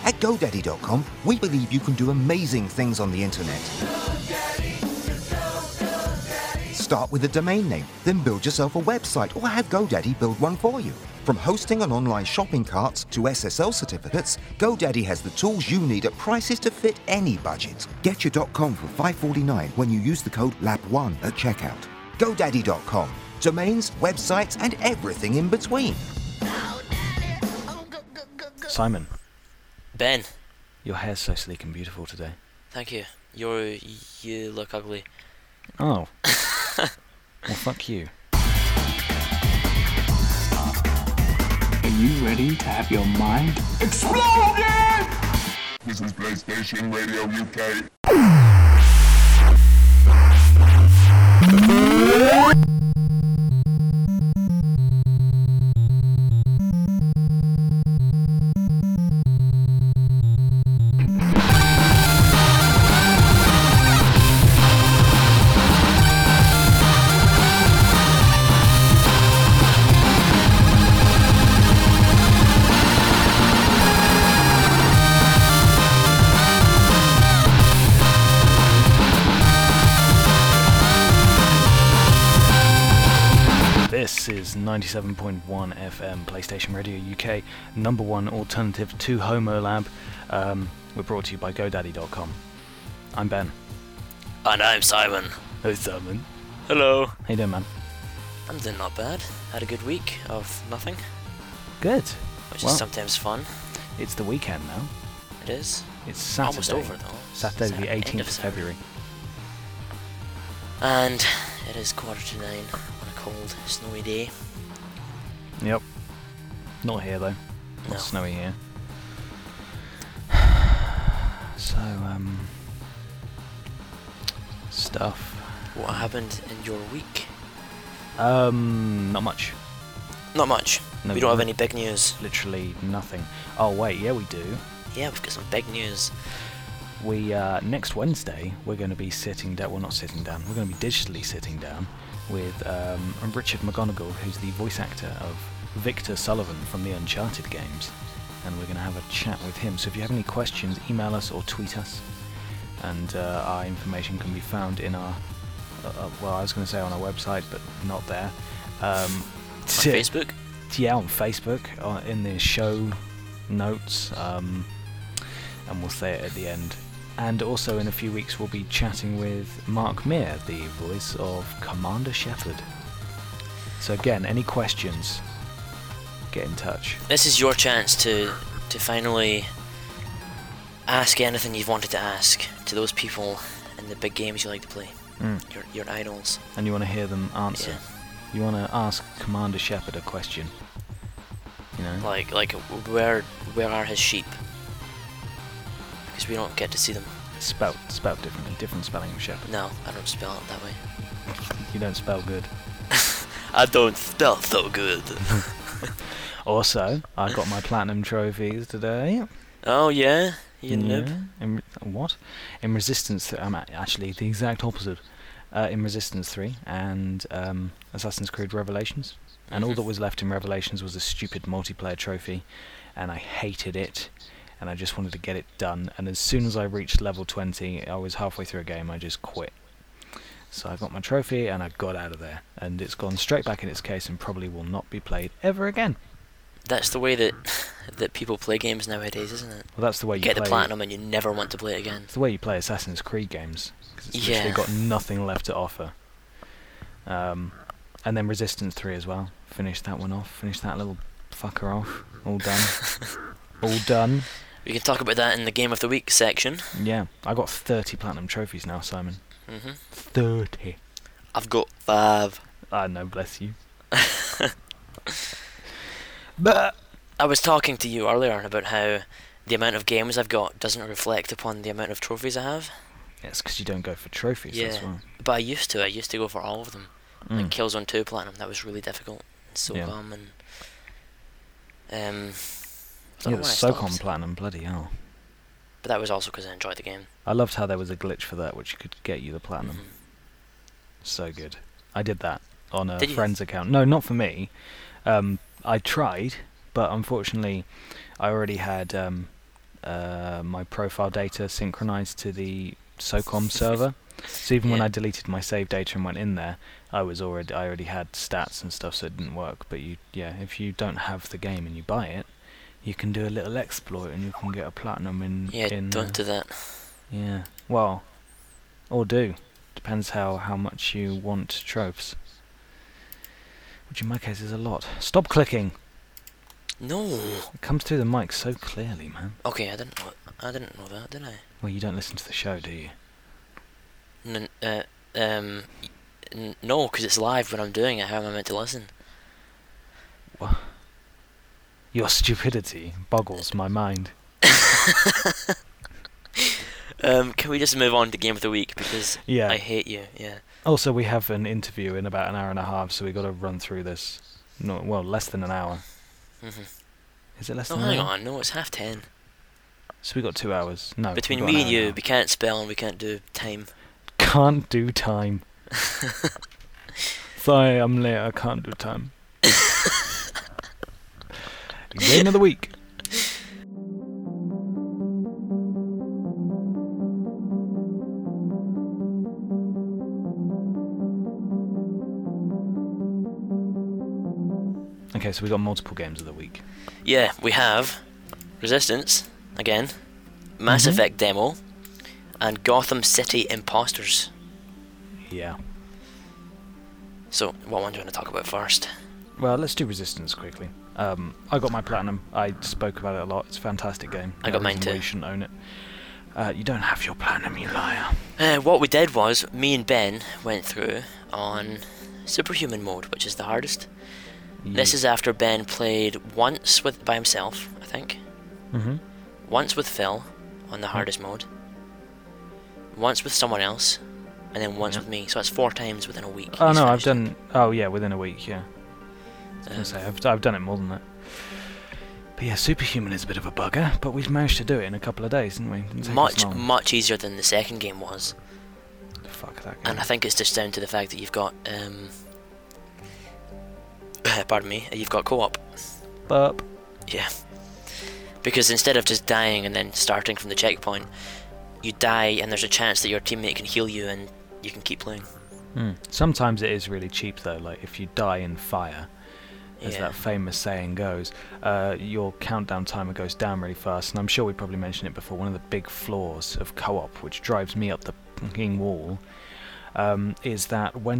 At GoDaddy.com, we believe you can do amazing things on the internet. Start with a domain name, then build yourself a website or have GoDaddy build one for you. From hosting and online shopping carts to SSL certificates, GoDaddy has the tools you need at prices to fit any budget. Get your .com for $5.49 when you use the code LAP1 at checkout. GoDaddy.com. Domains, websites, and everything in between. Simon. Ben. Your hair's so sleek and beautiful today. Thank you. You look ugly. Oh. Well, fuck you. Are you ready to have your mind exploded? This is PlayStation Radio UK. This is 97.1 FM, PlayStation Radio UK, number one alternative to Homo Lab. We're brought to you by GoDaddy.com. I'm Ben. And I'm Simon. Hey, Simon. Hello. How you doing, man? I'm doing not bad. Had a good week of nothing. Good. Which is sometimes fun. It's the weekend now. It is. It's Saturday. Almost over, though. Saturday the 18th of February. And it is 9:15 on a cold, snowy day. Yep. Not here, though. No. Not snowy here. So, stuff. What happened in your week? Not much. Not much. No, we don't have any big news. Literally nothing. Oh, wait, yeah, we do. Yeah, we've got some big news. We, next Wednesday, we're going to be sitting down, well, not sitting down, we're going to be digitally sitting down with Richard McGonigal, who's the voice actor of Victor Sullivan from the Uncharted games. And we're going to have a chat with him. So if you have any questions, email us or tweet us. And our information can be found in our, well, I was going to say on our website, but not there. On Facebook? Yeah, on Facebook, in the show notes, and we'll say it at the end. And also in a few weeks we'll be chatting with Mark Meir, the voice of Commander Shepard. So again, any questions, get in touch. This is your chance to finally ask anything you've wanted to ask to those people in the big games you like to play. Your idols. And you want to hear them answer. Yeah. You want to ask Commander Shepard a question. You know? Like where are his sheep? Because we don't get to see them. Spelt differently, different spelling of Shepard. No, I don't spell it that way. You don't spell good. I don't spell so good. Also, I got my platinum trophies today. Oh yeah? You noob? What? In Resistance 3, I'm actually the exact opposite. In Resistance 3 and Assassin's Creed Revelations. And all that was left in Revelations was a stupid multiplayer trophy, and I hated it, and I just wanted to get it done. And as soon as I reached level 20, I was halfway through a game, I just quit. So I got my trophy, and I got out of there. And it's gone straight back in its case, and probably will not be played ever again. That's the way that people play games nowadays, isn't it? Well, that's the way you get play the platinum and you never want to play it again. It's the way you play Assassin's Creed games, because it's literally got nothing left to offer. And then Resistance 3 as well. Finished that one off. Finished that little fucker off. All done. All done. We can talk about that in the Game of the Week section. Yeah. I got 30 platinum trophies now, Simon. 30. I've got 5. I know, bless you. But I was talking to you earlier about how the amount of games I've got doesn't reflect upon the amount of trophies I have. It's because you don't go for trophies, that's why. But I used to go for all of them. Like Killzone 2 Platinum, that was really difficult. SOCOM and... yeah, SOCOM Platinum, bloody hell. But that was also because I enjoyed the game. I loved how there was a glitch for that which could get you the Platinum. So good. I did that on a friend's account. No, not for me. I tried, but unfortunately I already had my profile data synchronized to the SOCOM server. So even when I deleted my save data and went in there, I already had stats and stuff, so it didn't work. But if you don't have the game and you buy it, you can do a little exploit and you can get a platinum in. Yeah, don't do that. Yeah, well, or do. Depends how much you want tropes. Which in my case is a lot. Stop clicking. No. It comes through the mic so clearly, man. Okay, I didn't know that, did I? Well, you don't listen to the show, do you? No, because it's live when I'm doing it. How am I meant to listen? What? Your stupidity boggles my mind. Can we just move on to Game of the Week, because I hate you, yeah. Also, we have an interview in about an hour and a half, so we've got to run through this. Less than an hour. Mm-hmm. Is it less than an hang hour? on, no, it's 10:30. So we got 2 hours. No. Between me and you, we can't spell and we can't do time. Can't do time. Sorry, I'm late. I can't do time. Game of the week. Okay, so we got multiple games of the week. Yeah, we have Resistance, again, Mass Effect demo, and Gotham City Imposters. Yeah. So, what one do you want to talk about first? Well, let's do Resistance quickly. I got my platinum. I spoke about it a lot. It's a fantastic game. I got mine too. You shouldn't own it. You don't have your platinum, you liar. What we did was, me and Ben went through on Superhuman mode, which is the hardest. This is after Ben played once by himself, I think. Mm-hmm. Once with Phil on the hardest mode. Once with someone else, and then once with me. So that's 4 times within a week. Oh no, I've done. Oh yeah, within a week. Yeah. I was gonna say I've done it more than that. But yeah, Superhuman is a bit of a bugger, but we've managed to do it in a couple of days, didn't we? Didn't take us long. Much easier than the second game was. Fuck that game. And I think it's just down to the fact that you've got pardon me, you've got co-op. Burp. Yeah. Because instead of just dying and then starting from the checkpoint, you die and there's a chance that your teammate can heal you and you can keep playing. Sometimes it is really cheap though, like if you die in fire, as that famous saying goes, your countdown timer goes down really fast, and I'm sure we probably mentioned it before, one of the big flaws of co-op, which drives me up the fucking wall, is that when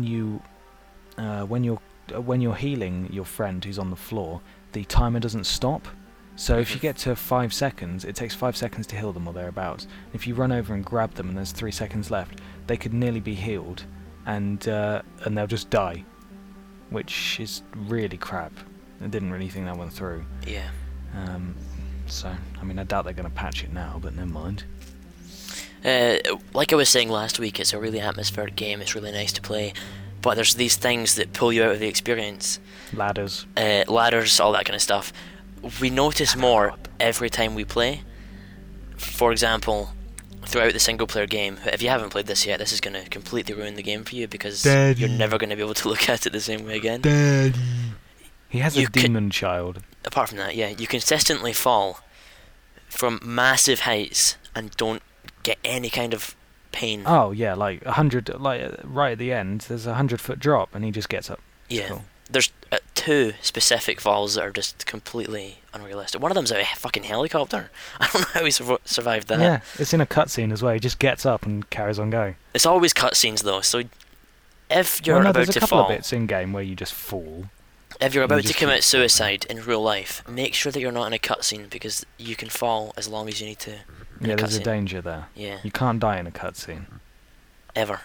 you're healing your friend who's on the floor, the timer doesn't stop. So if you get to 5 seconds, it takes 5 seconds to heal them or thereabouts. If you run over and grab them and there's 3 seconds left, they could nearly be healed, and they'll just die, which is really crap. I didn't really think that went through. Yeah. So, I mean, I doubt they're going to patch it now, but never mind. Like I was saying last week, it's a really atmospheric game, it's really nice to play. But there's these things that pull you out of the experience. Ladders, all that kind of stuff. We notice more every time we play. For example, throughout the single player game, if you haven't played this yet, this is going to completely ruin the game for you, because you're never going to be able to look at it the same way again. Daddy. He has a demon child. Apart from that, yeah, you consistently fall from massive heights and don't get any kind of pain. Oh yeah, like 100, like right at the end, there's a 100-foot drop, and he just gets up. Yeah, cool. There's 2 specific falls that are just completely unrealistic. One of them's a fucking helicopter. I don't know how he survived that. Yeah, it's in a cutscene as well. He just gets up and carries on going. It's always cutscenes though, so if you're about there's to a couple fall, of bits in game where you just fall. If you're about to commit suicide in real life, make sure that you're not in a cutscene, because you can fall as long as you need to. Yeah, there's a danger there. Yeah. You can't die in a cutscene. Ever.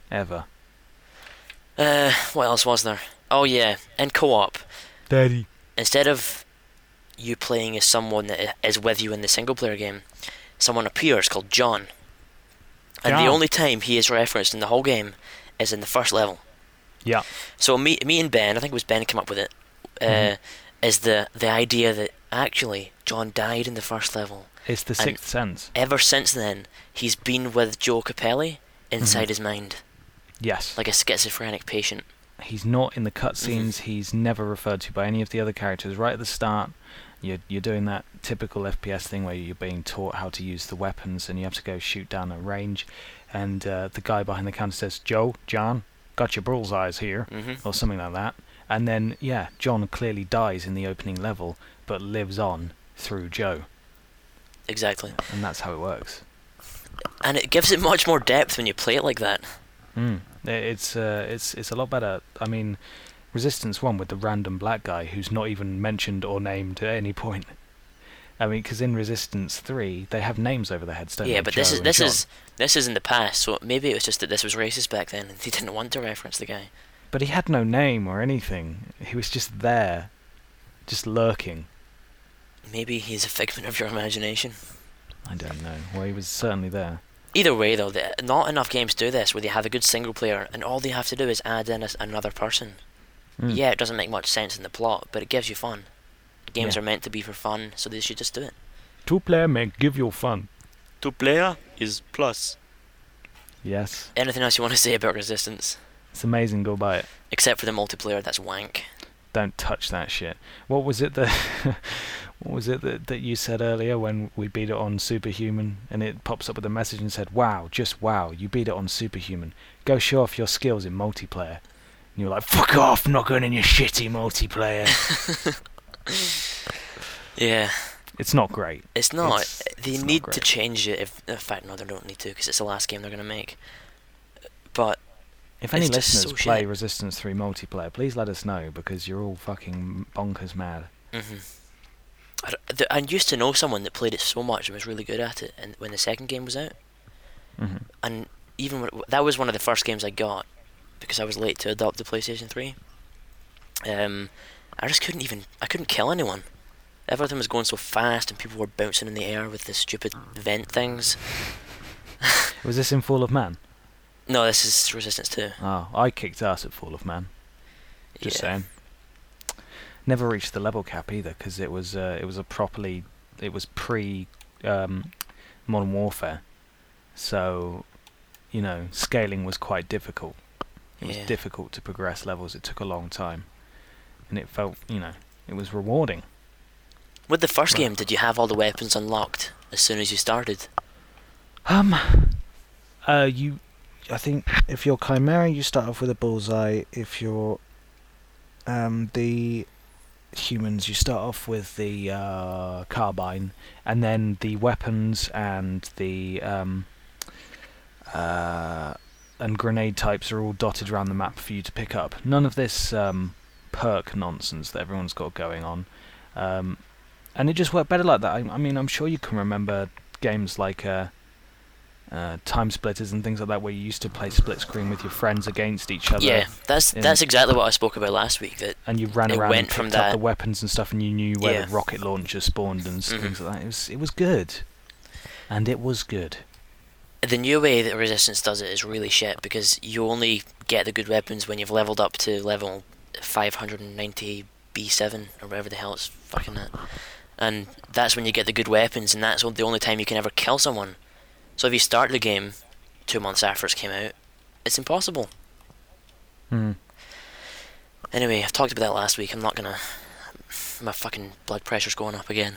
What else was there? Oh yeah, in co-op. Daddy. Instead of you playing as someone that is with you in the single player game, someone appears called John. And the only time he is referenced in the whole game is in the first level. Yeah. So me and Ben, I think it was Ben who came up with it, is the idea that actually John died in the first level. It's the Sixth Sense. Ever since then, he's been with Joe Capelli inside his mind. Yes. Like a schizophrenic patient. He's not in the cutscenes. He's never referred to by any of the other characters. Right at the start, You're doing that typical FPS thing where you're being taught how to use the weapons, and you have to go shoot down a range, and the guy behind the counter says, John, got your bullseyes here, or something like that. And then, yeah, John clearly dies in the opening level, but lives on through Joe. Exactly. And that's how it works. And it gives it much more depth when you play it like that. It's a lot better. I mean, Resistance 1 with the random black guy who's not even mentioned or named at any point. I mean, because in Resistance 3 they have names over their heads, don't they? Yeah, but this is in the past, so maybe it was just that this was racist back then, and he didn't want to reference the guy. But he had no name or anything. He was just there, just lurking. Maybe he's a figment of your imagination. I don't know. Well, he was certainly there. Either way, though, not enough games do this, where they have a good single player, and all they have to do is add in another person. Yeah, it doesn't make much sense in the plot, but it gives you fun. Games are meant to be for fun, so they should just do it. 2-player may give you fun. 2-player is plus. Yes. Anything else you want to say about Resistance? It's amazing, go buy it. Except for the multiplayer, that's wank. Don't touch that shit. What was it that that you said earlier when we beat it on Superhuman, and it pops up with a message and said, wow, just wow, you beat it on Superhuman. Go show off your skills in multiplayer. And you're like, fuck off, I'm not going in your shitty multiplayer. Yeah. It's not great. It's not. They need not to change it. In fact, no, they don't need to, because it's the last game they're going to make. But if any it's just listeners so play shit. Resistance 3 multiplayer, please let us know, because you're all fucking bonkers mad. I used to know someone that played it so much and was really good at it, and when the second game was out, and even that was one of the first games I got, because I was late to adopt the PlayStation 3. I just couldn't kill anyone. Everything was going so fast, and people were bouncing in the air with the stupid vent things. Was this in Fall of Man? No, this is Resistance 2. Oh, I kicked ass at Fall of Man. Just saying. Never reached the level cap either, because it was pre Modern Warfare, so scaling was quite difficult. It was difficult to progress levels. It took a long time, and it felt it was rewarding. With the first game, did you have all the weapons unlocked as soon as you started? I think if you're Chimera, you start off with a bullseye. If you're the humans, you start off with the carbine, and then the weapons and the and grenade types are all dotted around the map for you to pick up. None of this perk nonsense that everyone's got going on, and it just worked better like that. I mean, I'm sure you can remember games like Time Splitters and things like that, where you used to play split screen with your friends against each other. Yeah, that's exactly what I spoke about last week. That and you ran around and picked up the weapons and stuff, and you knew where the rocket launcher spawned and things like that. It was good, and it was good. The new way that Resistance does it is really shit, because you only get the good weapons when you've leveled up to level 590 B7 or whatever the hell it's fucking at, and that's when you get the good weapons, and that's the only time you can ever kill someone. So if you start the game 2 months after it came out, it's impossible. Anyway, I've talked about that last week. I'm not gonna... My fucking blood pressure's going up again.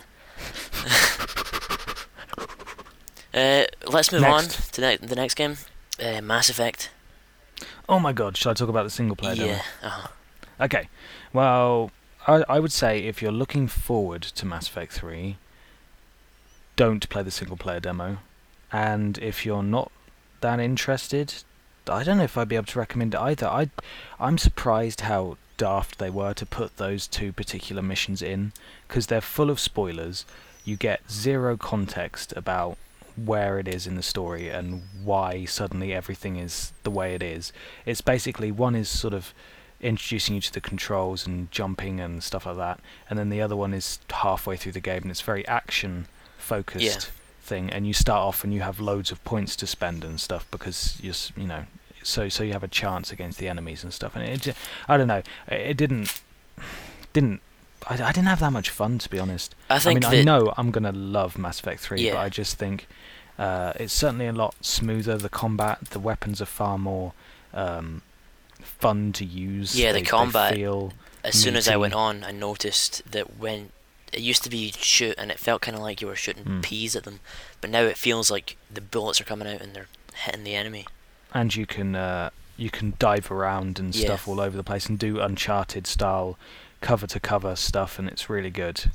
Let's move on to the next game. Mass Effect. Oh my god, should I talk about the single player demo? Yeah. Okay, well, I would say if you're looking forward to Mass Effect 3, don't play the single player demo. And if you're not that interested, I don't know if I'd be able to recommend it either. I'm surprised how daft they were to put those two particular missions in, because they're full of spoilers. You get zero context about where it is in the story and why suddenly everything is the way it is. It's basically, one is sort of introducing you to the controls and jumping and stuff like that, and then the other one is halfway through the game, and it's very action focused thing, and you start off and you have loads of points to spend and stuff, because so you have a chance against the enemies and stuff, and it I don't know, it didn't I didn't have that much fun, to be honest. I know I'm gonna love Mass Effect 3, but I just think it's certainly a lot smoother. The combat, the weapons are far more fun to use. Yeah, the combat. They feel as soon as I went on, I noticed that when it used to be you'd shoot and it felt kind of like you were shooting peas at them, but now it feels like the bullets are coming out and they're hitting the enemy. And you can dive around and Yeah. stuff all over the place and do Uncharted style cover to cover stuff, and it's really good.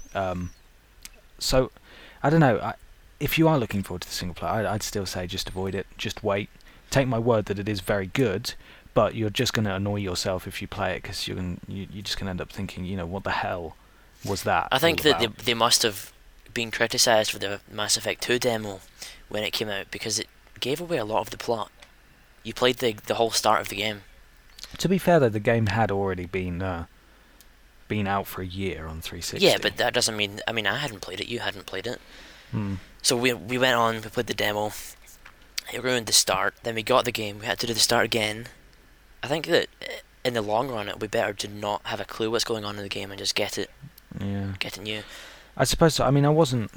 So I don't know. If you are looking forward to the single player, I'd still say just avoid it. Just wait. Take my word that it is very good, but you're just going to annoy yourself if you play it, because you're just going to end up thinking, what the hell was that? I think all that about? they must have been criticised for the Mass Effect 2 demo when it came out, because it gave away a lot of the plot. You played the whole start of the game. To be fair though, the game had already been out for a year on 360. Yeah, but that doesn't mean... I mean, I hadn't played it, you hadn't played it. Hmm. So we went on, we played the demo, it ruined the start, then we got the game, we had to do the start again. I think that in the long run it'll be better to not have a clue what's going on in the game and just get it new. I suppose so. I mean, I wasn't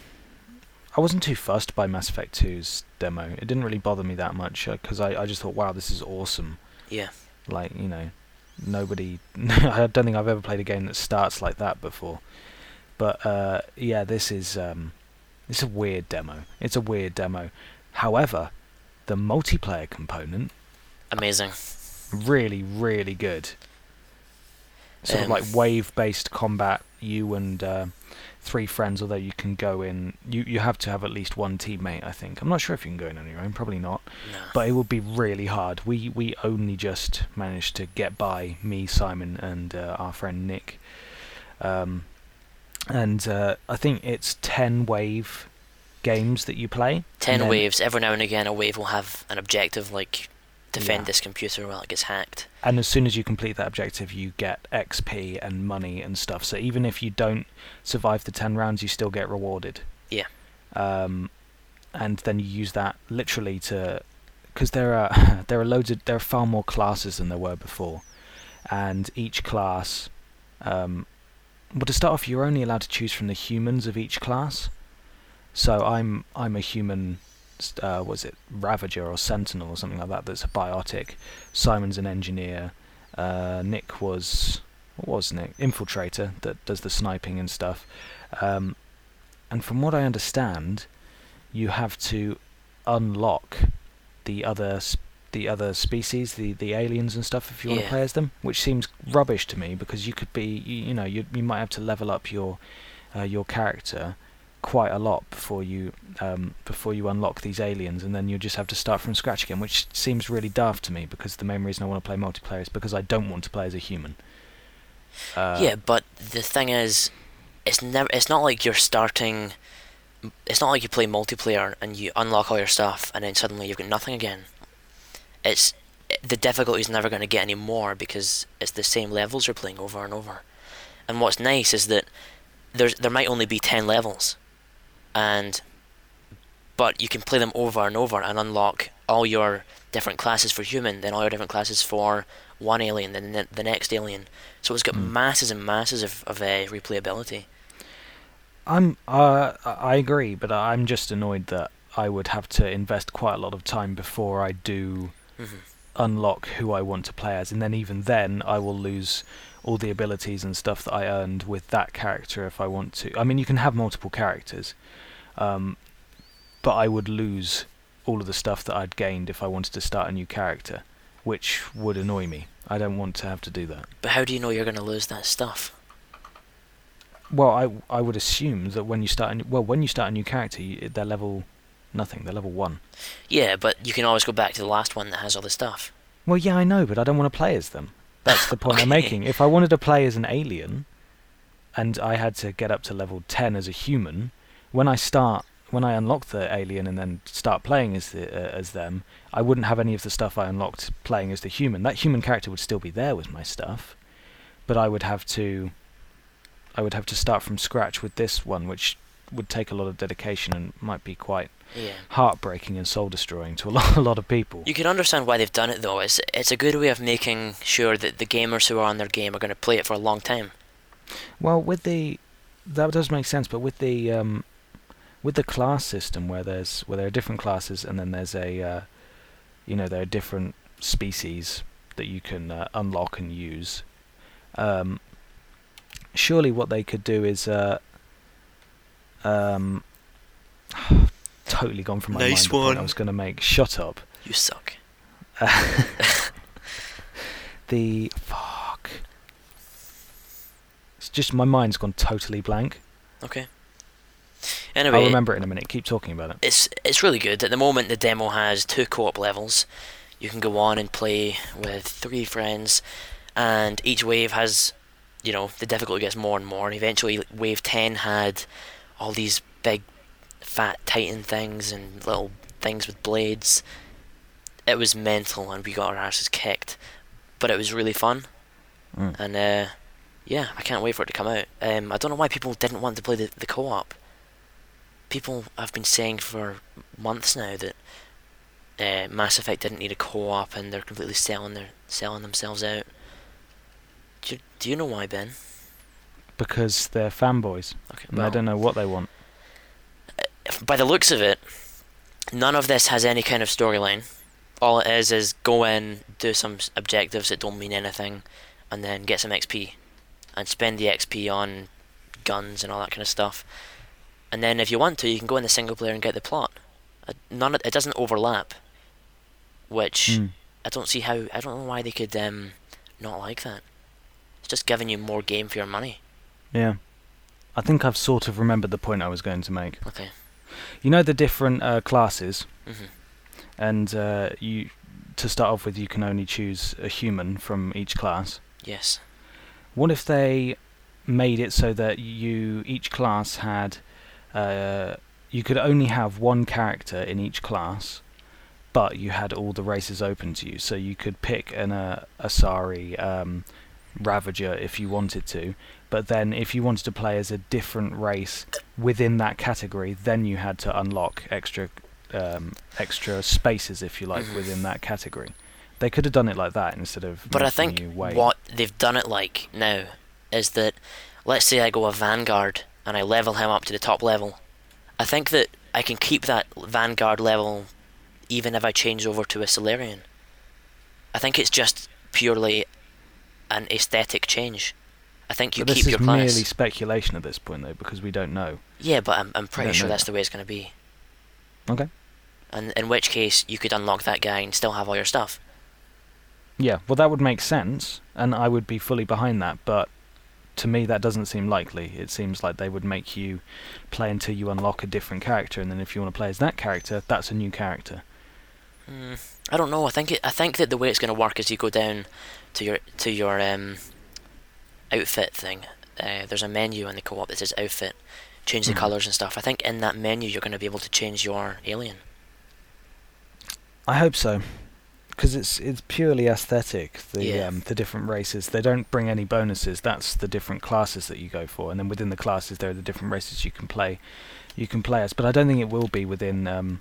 too fussed by Mass Effect 2's demo. It didn't really bother me that much, because I just thought, wow, this is awesome. Yeah. Like, nobody... I don't think I've ever played a game that starts like that before. But, yeah, this is... it's a weird demo. It's a weird demo. However, the multiplayer component... Amazing. Really, really good. Sort of like wave-based combat. You and 3 friends, although you can go in... You have to have at least one teammate, I think. I'm not sure if you can go in on your own. Probably not. No. But it would be really hard. We only just managed to get by, me, Simon, and our friend Nick. And I think it's 10 wave games that you play. 10 waves. Every now and again a wave will have an objective, like defend Yeah. this computer while it gets hacked. And as soon as you complete that objective, you get XP and money and stuff. So even if you don't survive the 10 rounds, you still get rewarded. Yeah. And then you use that literally to... Because there are far more classes than there were before. And each class... well, to start off, you're only allowed to choose from the humans of each class. So I'm a human... was it Ravager or Sentinel or something like that? That's a biotic. Simon's an engineer. Nick was... What was Nick? Infiltrator, that does the sniping and stuff. And from what I understand, you have to unlock the other species, the aliens and stuff, if you want to play as them, which seems rubbish to me, because you could be, you might have to level up your character quite a lot before you unlock these aliens, and then you just have to start from scratch again, which seems really daft to me, because the main reason I want to play multiplayer is because I don't want to play as a human. Yeah, but the thing is, it's not like you're starting... It's not like you play multiplayer and you unlock all your stuff and then suddenly you've got nothing again. The difficulty's never going to get any more, because it's the same levels you're playing over and over. And what's nice is that there might only be 10 levels, but you can play them over and over and unlock all your different classes for human, then all your different classes for one alien, then the next alien. So it's got masses and masses of replayability. I agree, but I'm just annoyed that I would have to invest quite a lot of time before I do unlock who I want to play as, and then even then I will lose all the abilities and stuff that I earned with that character if I want to. I mean, you can have multiple characters, but I would lose all of the stuff that I'd gained if I wanted to start a new character, which would annoy me. I don't want to have to do that. But how do you know you're going to lose that stuff? Well, I would assume that when you start a new character, they're level nothing. They're level 1. Yeah, but you can always go back to the last one that has all the stuff. Well, yeah, I know, but I don't want to play as them. That's the point I'm making. If I wanted to play as an alien, and I had to get up to level 10 as a human, when I unlock the alien and then start playing as them, I wouldn't have any of the stuff I unlocked playing as the human. That human character would still be there with my stuff, but I would have to start from scratch with this one, which would take a lot of dedication and might be quite heartbreaking and soul-destroying to a lot of people. You can understand why they've done it, though. It's a good way of making sure that the gamers who are on their game are going to play it for a long time. Well, that does make sense, but with the class system, where there are different classes, and then there's there are different species that you can unlock and use. Surely what they could do is Totally gone from my Nice mind. The point one. I was going to make. Shut up. You suck. Fuck. It's just my mind's gone totally blank. Okay. I'll Anyway, remember it in a minute. Keep talking about it. it's really good. At the moment, the demo has 2 co-op levels. You can go on and play with 3 friends, and each wave has, the difficulty gets more and more. Eventually, wave 10 had all these big, fat Titan things and little things with blades. It was mental, and we got our asses kicked, but it was really fun. And yeah, I can't wait for it to come out. I don't know why people didn't want to play the co-op. People have been saying for months now that Mass Effect didn't need a co-op, and they're completely selling themselves out. Do you know why, Ben? Because they're fanboys. Okay, And I don't know what they want. By the looks of it, none of this has any kind of storyline. All it is go in, do some objectives that don't mean anything, and then get some XP, and spend the XP on guns and all that kind of stuff. And then if you want to, you can go in the single player and get the plot. It doesn't overlap, which I don't know why they could not like that. It's just giving you more game for your money. Yeah. I think I've sort of remembered the point I was going to make. Okay. You know the different classes, Mhm. and to start off with, you can only choose a human from each class. Yes. What if they made it so that each class had, you could only have one character in each class, but you had all the races open to you, so you could pick an Asari Ravager if you wanted to, but then if you wanted to play as a different race within that category, then you had to unlock extra spaces, if you like, within that category. They could have done it like that instead of. But I making think you wait. what they've done it like now is that, let's say I go a Vanguard and I level him up to the top level. I think that I can keep that Vanguard level even if I change over to a Solarian. I think it's just purely an aesthetic change. I think you But keep your this is class. merely speculation at this point, though, because we don't know. Yeah, but I'm pretty don't sure know that's the way it's going to be. Okay. And in which case, you could unlock that guy and still have all your stuff. Yeah, well, that would make sense, and I would be fully behind that, but to me that doesn't seem likely. It seems like they would make you play until you unlock a different character, and then if you want to play as that character, that's a new character. I don't know. I think that the way it's going to work is you go down to your outfit thing. There's a menu in the co-op that says outfit, change the colours and stuff. I think in that menu you're going to be able to change your alien. I hope so, because it's purely aesthetic. The different races, they don't bring any bonuses. That's the different classes that you go for, and then within the classes there are the different races you can play as. But I don't think it will be within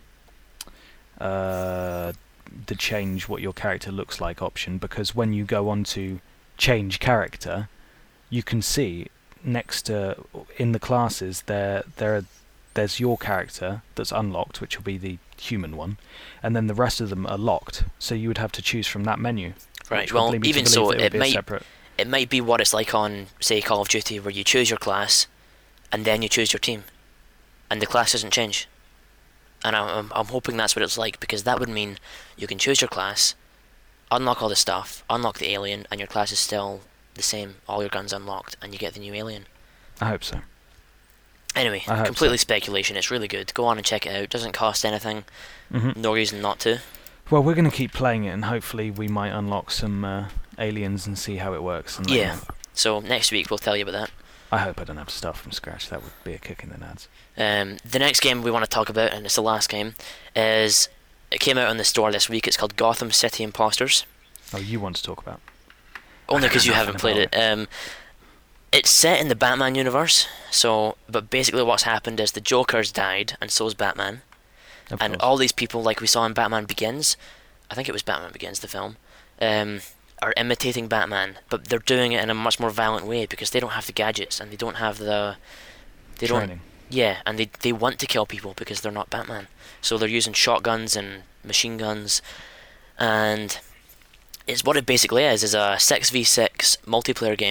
the change what your character looks like option, because when you go on to change character, you can see next to in the classes there's your character that's unlocked, which will be the human one, and then the rest of them are locked, so you would have to choose from that menu. Right. Well, even so, it might be what it's like on, say, Call of Duty, where you choose your class and then you choose your team, and the class doesn't change. And I'm hoping that's what it's like, because that would mean you can choose your class, unlock all the stuff, unlock the alien, and your class is still the same. All your guns unlocked, and you get the new alien. I hope so. Anyway, I hope completely so. speculation. It's really good. Go on and check it out. Doesn't cost anything. No reason not to. Well, we're going to keep playing it, and hopefully we might unlock some aliens and see how it works. And Yeah. So next week we'll tell you about that. I hope I don't have to start from scratch. That would be a kick in the nuts. The next game we want to talk about, and it's the last game, is it came out on the store this week. It's called Gotham City Imposters. Oh, you want to talk about? Only because you haven't Nothing played about it. It's set in the Batman universe. But basically what's happened is the Joker's died, and so's Batman. Of And course. all these people, like we saw in Batman Begins, I think it was Batman Begins, the film, are imitating Batman, but they're doing it in a much more violent way because they don't have the gadgets and they don't have the training. Yeah, and they want to kill people because they're not Batman. So they're using shotguns and machine guns, and it's what it basically is a 6v6 multiplayer game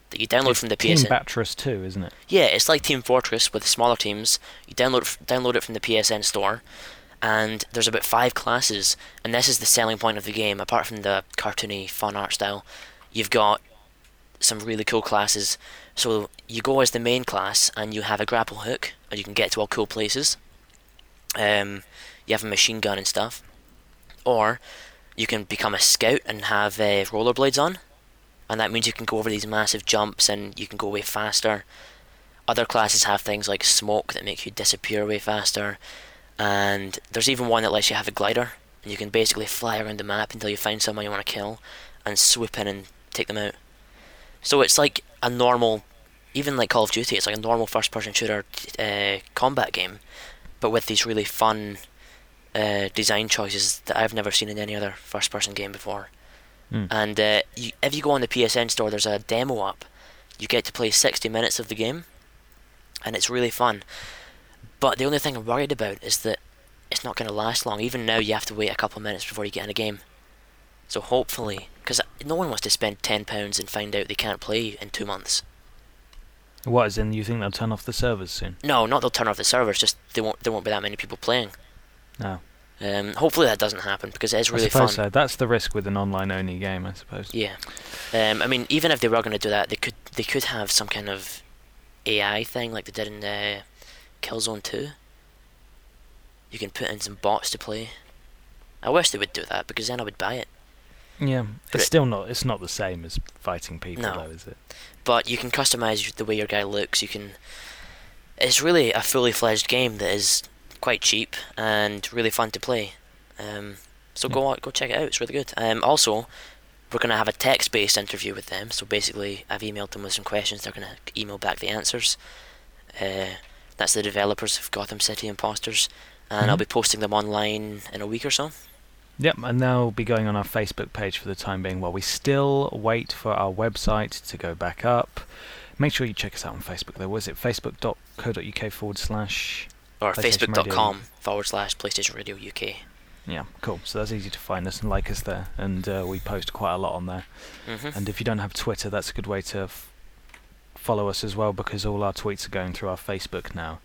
that you download from the Team PSN. Battress 2, isn't it? Yeah, it's like Team Fortress with smaller teams. You download it from the PSN store, and there's about 5 classes, and this is the selling point of the game. Apart from the cartoony, fun art style, you've got some really cool classes. So you go as the main class, and you have a grapple hook, and you can get to all cool places. You have a machine gun and stuff, or you can become a scout and have rollerblades on, and that means you can go over these massive jumps and you can go way faster. Other classes have things like smoke that make you disappear way faster, and there's even one that lets you have a glider, and you can basically fly around the map until you find someone you want to kill and swoop in and take them out. So it's like a normal, even like Call of Duty, it's like a normal first-person shooter combat game, but with these really fun design choices that I've never seen in any other first-person game before. And if you go on the PSN store, there's a demo up. You get to play 60 minutes of the game, and it's really fun. But the only thing I'm worried about is that it's not going to last long. Even now, you have to wait a couple of minutes before you get in a game. So hopefully, because no one wants to spend £10 and find out they can't play in 2 months. What, as in you think they'll turn off the servers soon? No, not they'll turn off the servers, just there won't be that many people playing. No. Hopefully that doesn't happen, because it is really I suppose fun. so. That's the risk with an online-only game, I suppose. Yeah. I mean, even if they were going to do that, they could have some kind of AI thing like they did in Killzone 2. You can put in some bots to play. I wish they would do that, because then I would buy it. Yeah, But it's still not. It's not the same as fighting people, No. though, is it? But you can customize the way your guy looks. You can. It's really a fully fledged game that is quite cheap and really fun to play. So go check it out. It's really good. Also, we're gonna have a text-based interview with them. So basically, I've emailed them with some questions. They're gonna email back the answers. That's the developers of Gotham City Imposters, and I'll be posting them online in a week or so. Yep, and they'll be going on our Facebook page for the time being while we still wait for our website to go back up. Make sure you check us out on Facebook, though. Was it facebook.co.uk/ Or PlayStation facebook.com/PlayStation Radio UK. Yeah, cool. So that's easy to find us and like us there. And we post quite a lot on there. And if you don't have Twitter, that's a good way to follow us as well, because all our tweets are going through our Facebook now.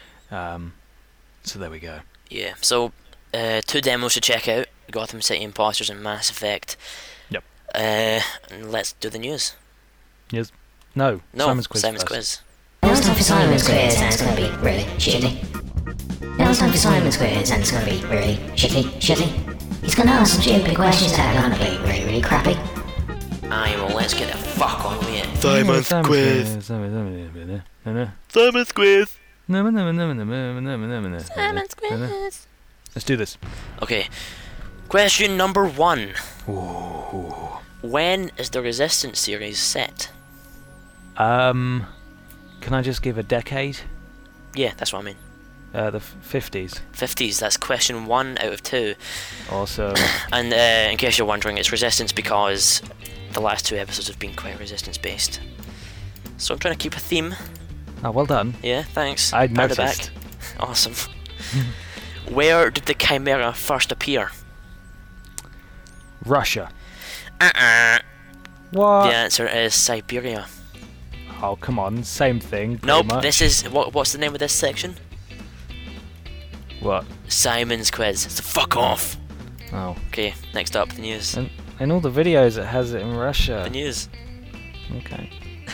So there we go. Yeah, so 2 demos to check out: Gotham City Imposters and Mass Effect. Yep. And let's do the news. Yes. No, Simon's Quiz Simon's first. Quiz. Now it's time for Simon's Quiz, and it's going to be really shitty. Now it's time for Simon's Quiz, and it's going to be really shitty. He's going to ask some stupid questions that are going to be really crappy. Aye, well, let's get the fuck on with it. Simon's Quiz. Simon's Quiz. Simon's Quiz. Let's do this. Okay. Question number 1. When is the Resistance series set? Can I just give a decade? Yeah, that's what I mean. The 50s. 50s, that's question 1 out of 2. Also, And in case you're wondering, it's Resistance because the last 2 episodes have been quite Resistance based. So I'm trying to keep a theme. oh, well done. Yeah, thanks. I Pat the noticed. back. Awesome. Where did the Chimera first appear? Russia. The What? answer is Siberia. Oh, come on. Same thing. pretty Nope, much. this is... What's the name of this section? What? Simon's Quiz. So fuck off. Oh. Okay, next up, the news. In all the videos, it has it in Russia. The news. Okay.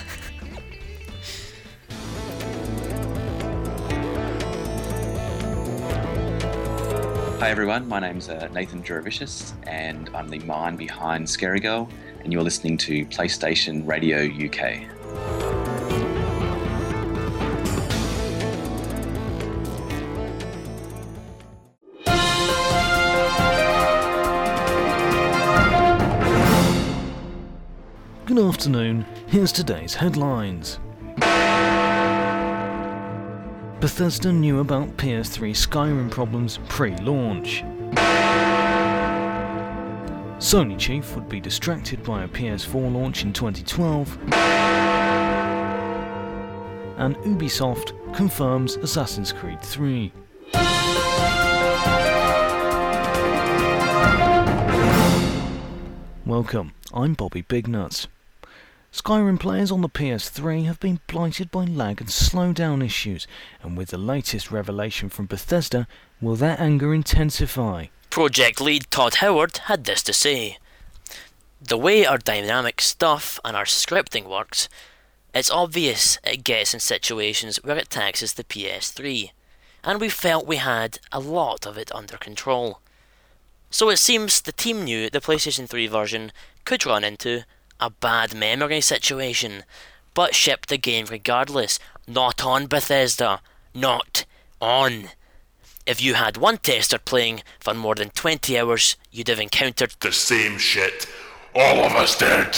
Hi everyone, my name's Nathan Juravicius and I'm the mind behind Scary Girl, and you're listening to PlayStation Radio UK. Good afternoon. Here's today's headlines. Bethesda knew about PS3 Skyrim problems pre-launch. Sony chief would be distracted by a PS4 launch in 2012. And Ubisoft confirms Assassin's Creed 3. Welcome, I'm Bobby Bignuts. Skyrim players on the PS3 have been blighted by lag and slowdown issues, and with the latest revelation from Bethesda, will their anger intensify? Project lead Todd Howard had this to say. The way our dynamic stuff and our scripting works, it's obvious it gets in situations where it taxes the PS3, and we felt we had a lot of it under control. So it seems the team knew the PlayStation 3 version could run into a bad memory situation, but shipped the game regardless. Not on Bethesda. Not on. If you had one tester playing for more than 20 hours, you'd have encountered The same shit all of us did.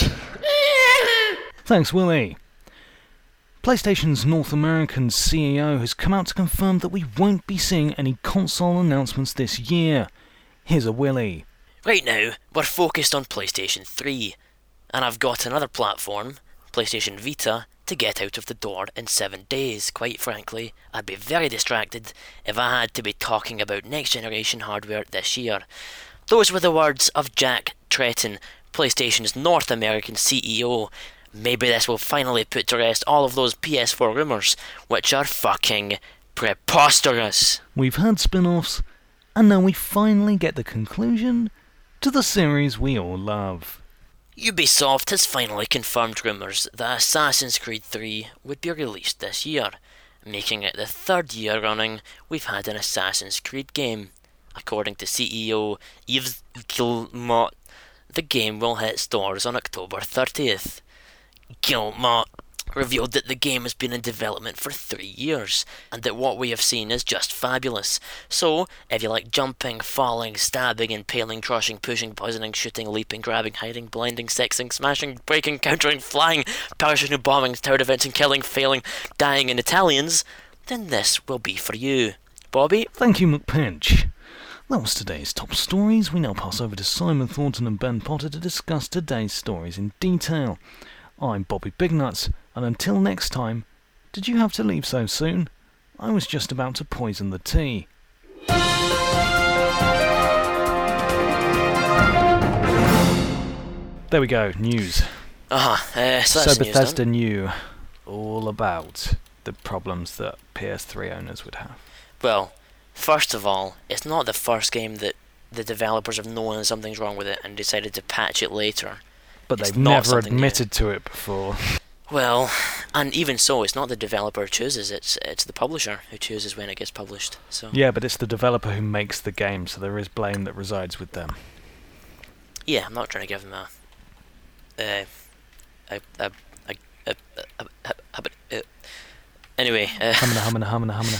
Thanks, Willie. PlayStation's North American CEO has come out to confirm that we won't be seeing any console announcements this year. Here's a Willie. Right now, we're focused on PlayStation 3, and I've got another platform, PlayStation Vita, to get out of the door in 7 days. Quite frankly, I'd be very distracted if I had to be talking about next generation hardware this year. Those were the words of Jack Tretton, PlayStation's North American CEO. Maybe this will finally put to rest all of those PS4 rumours, which are fucking preposterous. We've had spin-offs, and now we finally get the conclusion to the series we all love. Ubisoft has finally confirmed rumours that Assassin's Creed 3 would be released this year, making it the third year running we've had an Assassin's Creed game. According to CEO Yves Guillemot, the game will hit stores on October 30th. Guillemot revealed that the game has been in development for 3 years, and that what we have seen is just fabulous. So, if you like jumping, falling, stabbing, impaling, crushing, pushing, poisoning, shooting, leaping, grabbing, hiding, blinding, sexing, smashing, breaking, countering, flying, parachuting, bombing, tower defense, killing, failing, dying, and Italians, then this will be for you. Bobby? Thank you, McPinch. That was today's top stories. We now pass over to Simon Thornton and Ben Potter to discuss today's stories in detail. I'm Bobby Bignuts, and until next time, did you have to leave so soon? I was just about to poison the tea. There we go, news. So that's Bethesda knew all about the problems that PS3 owners would have. Well, first of all, it's not the first game that the developers have known something's wrong with it and decided to patch it later. But It's they've not never something admitted to it before. Well, and even so, it's not the developer who chooses, it's the publisher who chooses when it gets published. So Yeah, but it's the developer who makes the game, so there is blame that resides with them. yeah, I'm not trying to give them anyway. Humana.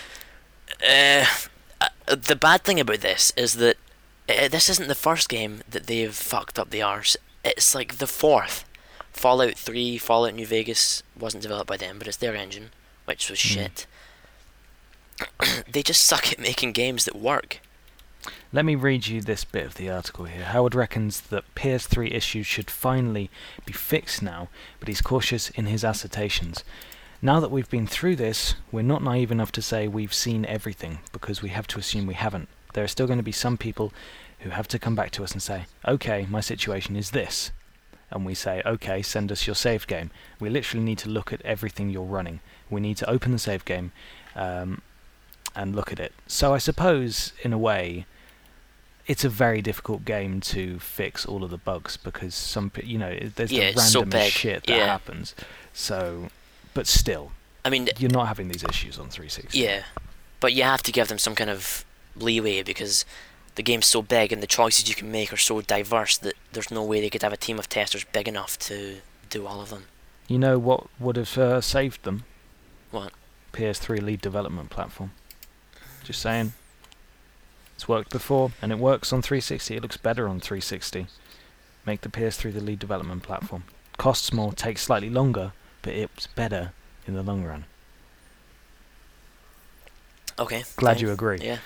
The bad thing about this is that this isn't the first game that they've fucked up the arse. It's like the fourth. Fallout 3, Fallout New Vegas wasn't developed by them, but it's their engine, which was shit. They just suck at making games that work. Let me read you this bit of the article here. Howard reckons that PS3 issues should finally be fixed now, but he's cautious in his assertions. Now that we've been through this, we're not naive enough to say we've seen everything, because we have to assume we haven't. There are still going to be some people who have to come back to us and say, okay, my situation is this. And we say, okay, send us your save game. We literally need to look at everything you're running. We need to open the save game and look at it. So I suppose, in a way, it's a very difficult game to fix all of the bugs, because there's the random shit that happens. So, but still, I mean, you're not having these issues on 360. Yeah, but you have to give them some kind of leeway, because the game's so big and the choices you can make are so diverse that there's no way they could have a team of testers big enough to do all of them. You know what would have saved them? What? PS3 lead development platform. Just saying. It's worked before, and it works on 360. It looks better on 360. Make the PS3 the lead development platform. Costs more, takes slightly longer, but it's better in the long run. Okay. Glad you agree. Yeah.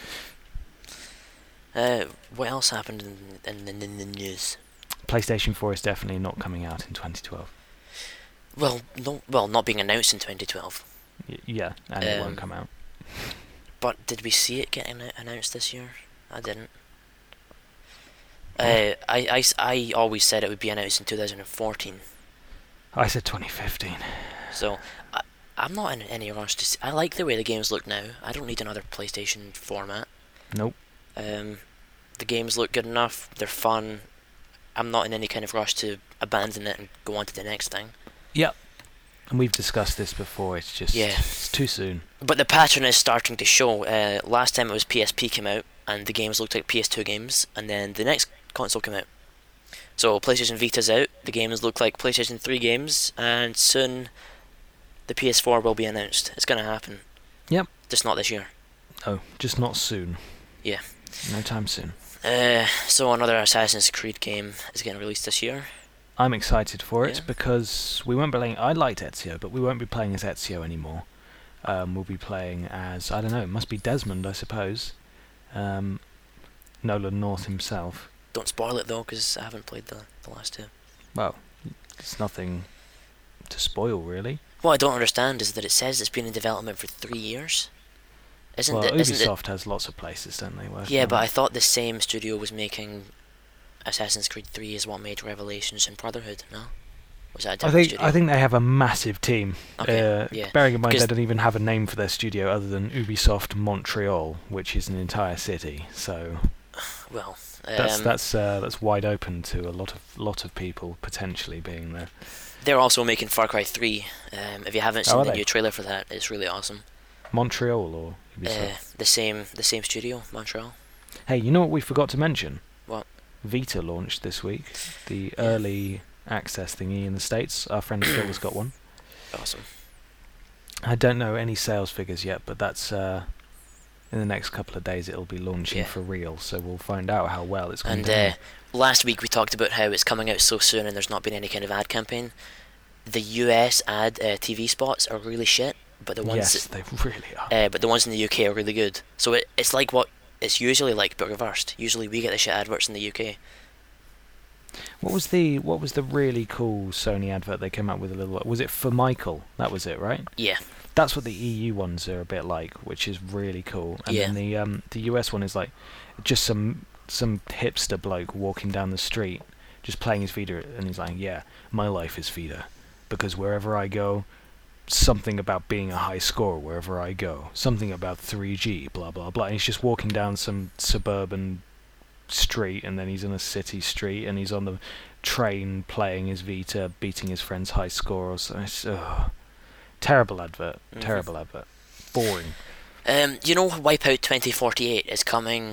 What else happened in the news? PlayStation 4 is definitely not coming out in 2012. Well, not being announced in 2012. Yeah, and it won't come out. But did we see it getting announced this year? I didn't. I always said it would be announced in 2014. I said 2015. So I'm not in any rush to. I like the way the games look now. I don't need another PlayStation format. Nope. The games look good enough. They're fun. I'm not in any kind of rush to abandon it and go on to the next thing. Yep. And we've discussed this before. It's just it's too soon. But the pattern is starting to show. Last time it was PSP came out and the games looked like PS2 games, and then the next console came out. So PlayStation Vita's out, the games look like PlayStation 3 games, and soon the PS4 will be announced. It's going to happen. Yep. Just not this year. Oh, just not soon. Yeah. No time soon. So another Assassin's Creed game is getting released this year. I'm excited for it Yeah. because we won't be playing. I liked Ezio, but we won't be playing as Ezio anymore. We'll be playing as, I don't know, it must be Desmond, I suppose. Nolan North himself. Don't spoil it though, because I haven't played the last two. Well, it's nothing to spoil, really. What I don't understand is that it says it's been in development for 3 years. Isn't Well, it? Ubisoft has lots of places, don't they? Yeah, but I thought the same studio was making Assassin's Creed 3 is what made Revelations and Brotherhood. No, was that a different studio? I think they have a massive team. Okay, yeah. Bearing in mind Because- they don't even have a name for their studio other than Ubisoft Montreal, which is an entire city. So Well, that's wide open to a lot of people potentially being there. they're also making Far Cry 3. If you haven't Oh, seen are the they? new trailer for that, it's really awesome. Montreal or Ubisoft? The same studio, Montreal. Hey, you know what we forgot to mention? What? Vita launched this week. The early access thingy in the States. Our friend Phil's got one. Awesome. I don't know any sales figures yet, but that's in the next couple of days it'll be launching Yeah. for real, so we'll find out how well it's going And to last week we talked about how it's coming out so soon and there's not been any kind of ad campaign. The US ad TV spots are really shit, but the ones Yes, they really are. but the ones in the UK are really good. So it's like what it's usually like, but reversed. Usually we get the shit adverts in the UK. What was the really cool Sony advert they came out with a little? Was it for Michael? That was it, right? Yeah. That's what the EU ones are a bit like, which is really cool. And then the US one is like just some hipster bloke walking down the street, just playing his Vita, and he's like, "Yeah, my life is Vita, because wherever I go, something about being a high scorer wherever I go, something about 3G, blah blah blah." And he's just walking down some suburban street, and then he's in a city street, and he's on the train playing his Vita, beating his friend's high score. It's terrible advert. Mm-hmm. Terrible advert. Boring. You know, Wipeout 2048 is coming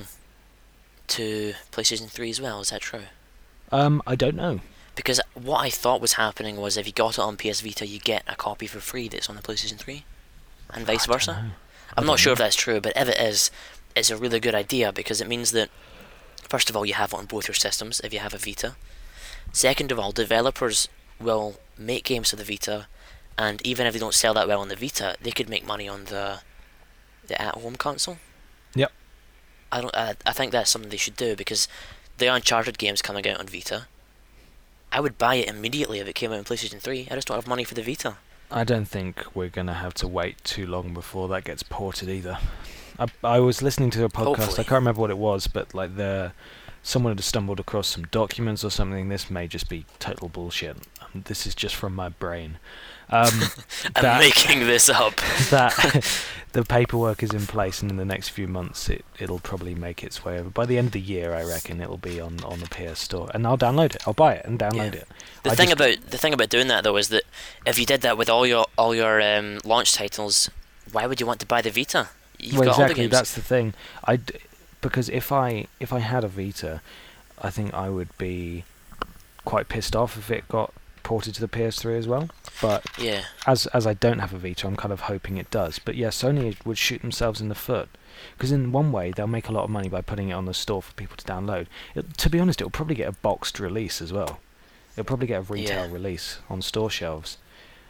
to PlayStation 3 as well. Is that true? I don't know. Because what I thought was happening was if you got it on PS Vita, you get a copy for free that's on the PlayStation 3, and vice versa. I'm not sure if that's true, but if it is, it's a really good idea because it means that, first of all, you have it on both your systems if you have a Vita. Second of all, developers will make games for the Vita, and even if they don't sell that well on the Vita, they could make money on the at-home console. Yep. I think that's something they should do because the Uncharted game's coming out on Vita. I would buy it immediately if it came out on PlayStation 3. I just don't have money for the Vita. I don't think we're going to have to wait too long before that gets ported either. I was listening to a podcast, Hopefully. I can't remember what it was, but like someone had stumbled across some documents or something. This may just be total bullshit. This is just from my brain. I'm making this up. That the paperwork is in place, and in the next few months it'll probably make its way over. By the end of the year, I reckon it'll be on the PS Store, and I'll download it. I'll buy it and download it. The thing about doing that though is that if you did that with all your launch titles, why would you want to buy the Vita? You've got all the exactly. games. That's the thing. Because if I had a Vita, I think I would be quite pissed off if it got ported to the PS3 as well. But Yeah. as I don't have a Vita, I'm kind of hoping it does. But yeah, Sony would shoot themselves in the foot. Because in one way, they'll make a lot of money by putting it on the store for people to download. To be honest, it'll probably get a boxed release as well. It'll probably get a retail release on store shelves.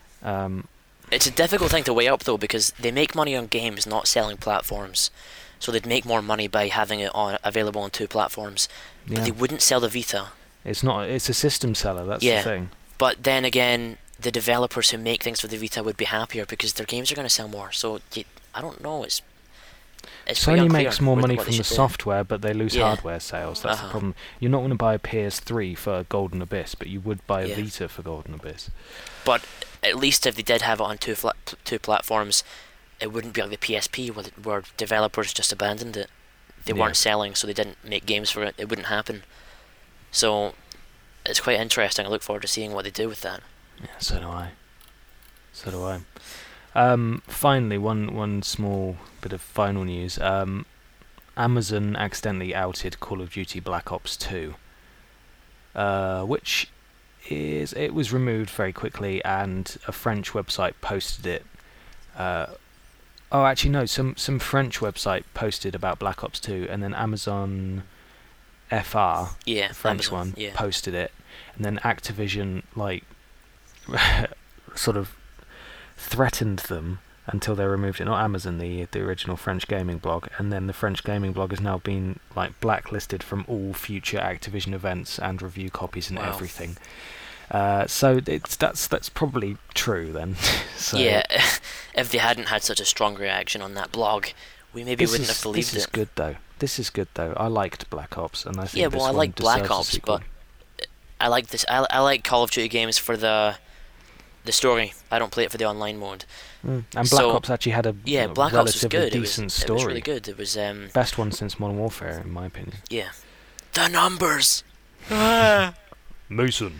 It's a difficult thing to weigh up though because they make money on games, not selling platforms. So they'd make more money by having it available on 2 platforms. But they wouldn't sell the Vita. It's a system seller, that's the thing. But then again, the developers who make things for the Vita would be happier because their games are going to sell more. So I don't know. it's pretty Sony unclear makes more what money they from the should do. software, but they lose Yeah. hardware sales. That's the Uh-huh. problem. You're not going to buy a PS3 for Golden Abyss, but you would buy a Yeah. Vita for Golden Abyss. But at least if they did have it on two platforms, it wouldn't be like the PSP where developers just abandoned it. They Yeah. weren't selling, so they didn't make games for it. It wouldn't happen. So it's quite interesting. I look forward to seeing what they do with that. Yeah, so do I. So do I. Finally, one small bit of final news. Amazon accidentally outed Call of Duty Black Ops 2, which it was removed very quickly, and a French website posted it. Some French website posted about Black Ops 2, and then Amazon FR, Yeah, the French Amazon, one, yeah. posted it, and then Activision sort of threatened them until they removed it. Not Amazon, the original French gaming blog, and then the French gaming blog has now been blacklisted from all future Activision events and review copies and Wow. everything. So that's probably true then. So Yeah, if they hadn't had such a strong reaction on that blog, we maybe wouldn't have believed this is it. good though. This is good though. I liked Black Ops, and I think Yeah, this well, I one like Black deserves a Ops, sequel. but I like this. I like Call of Duty games for the story. I don't play it for the online mode. And Black so- Ops actually had a Black Ops was relatively good. decent It story. was really good. It was Best one since Modern Warfare, in my opinion. yeah. The numbers. Mason,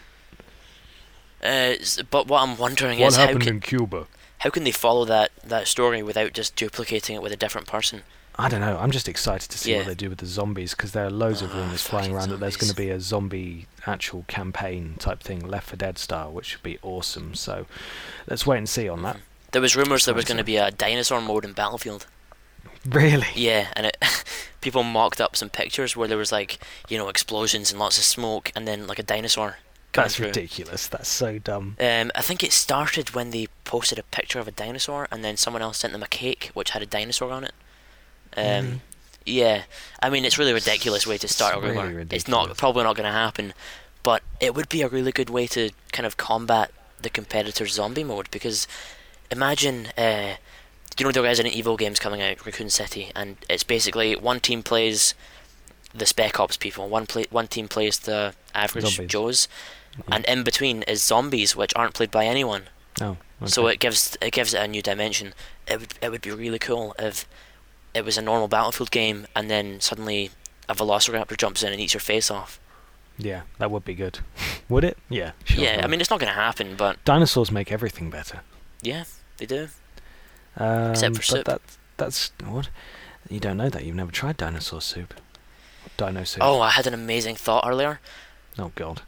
But what I'm wondering is in Cuba? how can they follow that story without just duplicating it with a different person? I don't know. I'm just excited to see Yeah. what they do with the zombies, because there are loads of rumours flying fucking around that there's going to zombies. be a zombie actual campaign type thing, Left 4 Dead style, which would be awesome. So let's wait and see on that. There was rumours there was Right, going to be a dinosaur mode in Battlefield. Really? Yeah, and people mocked up some pictures where there was explosions and lots of smoke, and then like a dinosaur coming That's through. ridiculous. That's so dumb. I think it started when they posted a picture of a dinosaur, and then someone else sent them a cake which had a dinosaur on it. Really? Yeah, I mean it's really ridiculous way to start It's a rumor. really It's not ridiculous. probably not going to happen, but it would be a really good way to kind of combat the competitor's zombie mode, because imagine the Resident Evil games coming out, Raccoon City, and it's basically one team plays the Spec Ops people, one team plays the average Zombies. Joes, and in between is zombies which aren't played by anyone. Oh, okay. So it gives it a new dimension. It would be really cool if it was a normal Battlefield game and then suddenly a Velociraptor jumps in and eats your face off. Yeah, that would be good. Would it? Yeah, sure. Yeah, I mean it's not going to happen, but dinosaurs make everything better. yeah, they do. Except for soup. That's what? You don't know that. You've never tried dinosaur soup. Dino soup. Oh, I had an amazing thought earlier. Oh God.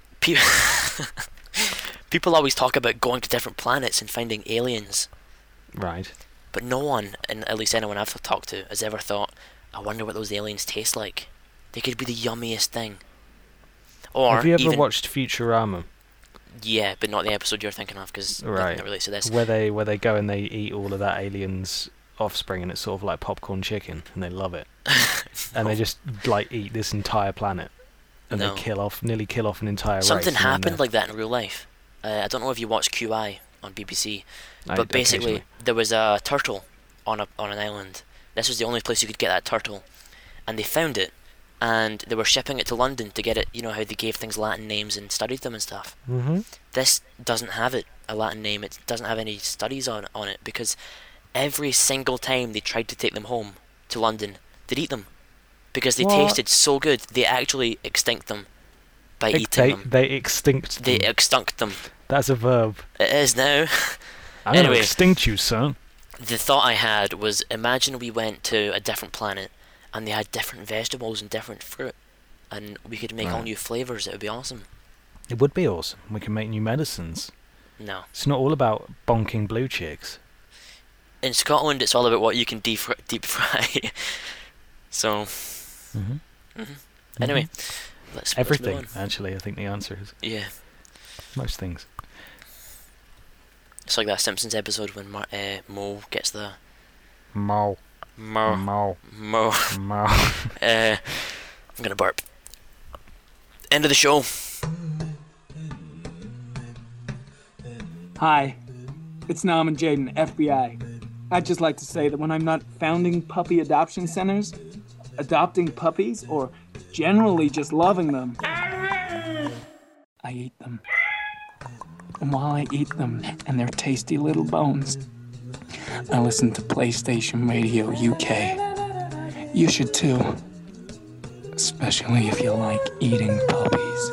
People always talk about going to different planets and finding aliens, Right. but no one, and at least anyone I've talked to, has ever thought, I wonder what those aliens taste like. They could be the yummiest thing. Or Have you ever even, watched Futurama? Yeah, but not the episode you're thinking of, because Right. it relates to this. Where they go and they eat all of that alien's offspring, and it's sort of like popcorn chicken, and they love it. And they just eat this entire planet, and No. they nearly kill off an entire race. Something and then happened they're- like that in real life. I don't know if you watch QI on BBC, I- but basically occasionally. there was a turtle on an island. This was the only place you could get that turtle, and they found it, and they were shipping it to London to get it. You know how they gave things Latin names and studied them and stuff. Mhm. This doesn't have a Latin name. It doesn't have any studies on it, because every single time they tried to take them home to London, they'd eat them because they What? tasted so good. They actually extinct them by eating them. They extinct. They them. extinct them. That's a verb. It is now. I'm gonna Anyway. extinct you, son. The thought I had was, imagine we went to a different planet and they had different vegetables and different fruit, and we could make all Right. new flavors. It would be awesome. It would be awesome. We can make new medicines. No. It's not all about bonking blue chicks. In Scotland, it's all about what you can deep fry. So, Mm-hmm. anyway, let's move Everything, on. actually, I think the answer is Yeah. most things. It's like that Simpsons episode when Mo gets the Mo. Mo. Mo. I'm gonna burp. End of the show. Hi, it's Nam and Jaden, FBI. I'd just like to say that when I'm not founding puppy adoption centers, adopting puppies, or generally just loving them, I eat them. And while I eat them and their tasty little bones, I listen to PlayStation Radio UK. You should too. Especially if you like eating puppies.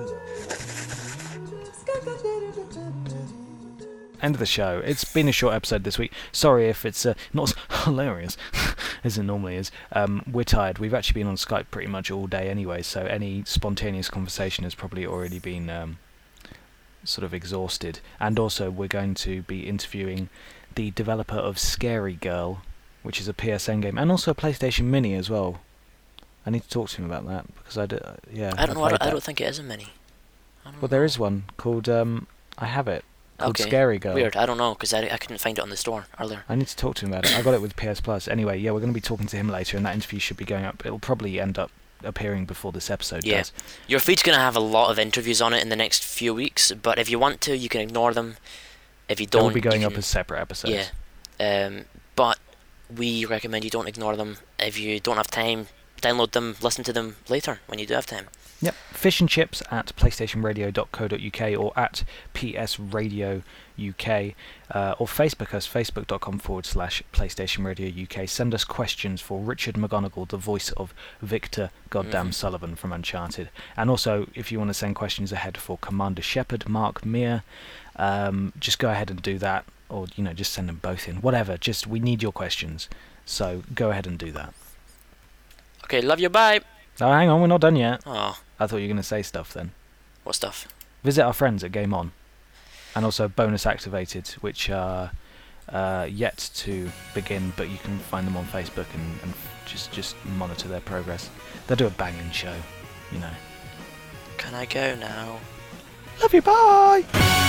End of the show. It's been a short episode this week. Sorry if it's not as hilarious as it normally is. We're tired. We've actually been on Skype pretty much all day anyway, so any spontaneous conversation has probably already been sort of exhausted. And also we're going to be interviewing the developer of Scary Girl, which is a PSN game, and also a PlayStation Mini as well. I need to talk to him about that, because I don't think it is a Mini. Well, there is one called, I have it. Called Scary Girl. Weird, I don't know, because I couldn't find it on the store earlier. I need to talk to him about it. I got it with PS Plus. Anyway, yeah, we're going to be talking to him later, and that interview should be going up. It'll probably end up appearing before this episode does. Your feed's going to have a lot of interviews on it in the next few weeks, but if you want to, you can ignore them. If you don't, they'll be going up as separate episodes. Yeah. But we recommend you don't ignore them. If you don't have time, download them, listen to them later when you do have time. Yep, Fish and Chips at playstationradio.co.uk or at psradiouk, or Facebook us, facebook.com/PlayStationRadioUK. Send us questions for Richard McGonagall, the voice of Victor Goddamn Sullivan from Uncharted. And also, if you want to send questions ahead for Commander Shepard, Mark Meir, just go ahead and do that, or just send them both in. Whatever, we need your questions. So go ahead and do that. Okay, love you, bye! Oh, hang on, we're not done yet. Oh. I thought you were going to say stuff then. What stuff? Visit our friends at Game On. And also Bonus Activated, which are yet to begin, but you can find them on Facebook and just monitor their progress. They'll do a banging show, Can I go now? Love you, bye!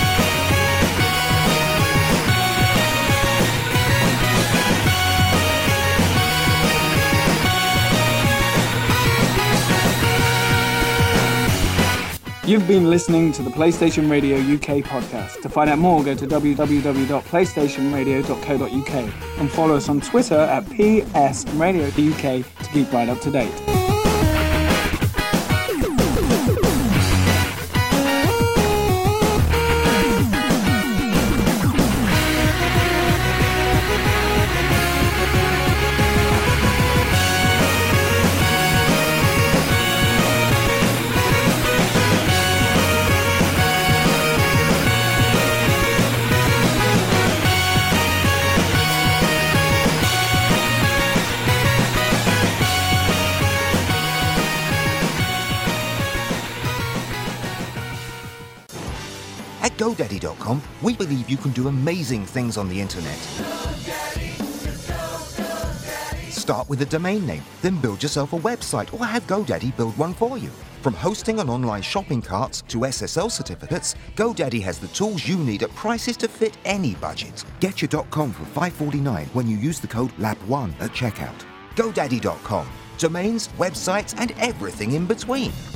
You've been listening to the PlayStation Radio UK podcast. To find out more, go to www.playstationradio.co.uk and follow us on Twitter at PSRadioUK to keep right up to date. At GoDaddy.com, we believe you can do amazing things on the internet. Start with a domain name, then build yourself a website or have GoDaddy build one for you. From hosting and online shopping carts to SSL certificates, GoDaddy has the tools you need at prices to fit any budget. Get your .com for $5.49 when you use the code LAP1 at checkout. GoDaddy.com. Domains, websites, and everything in between.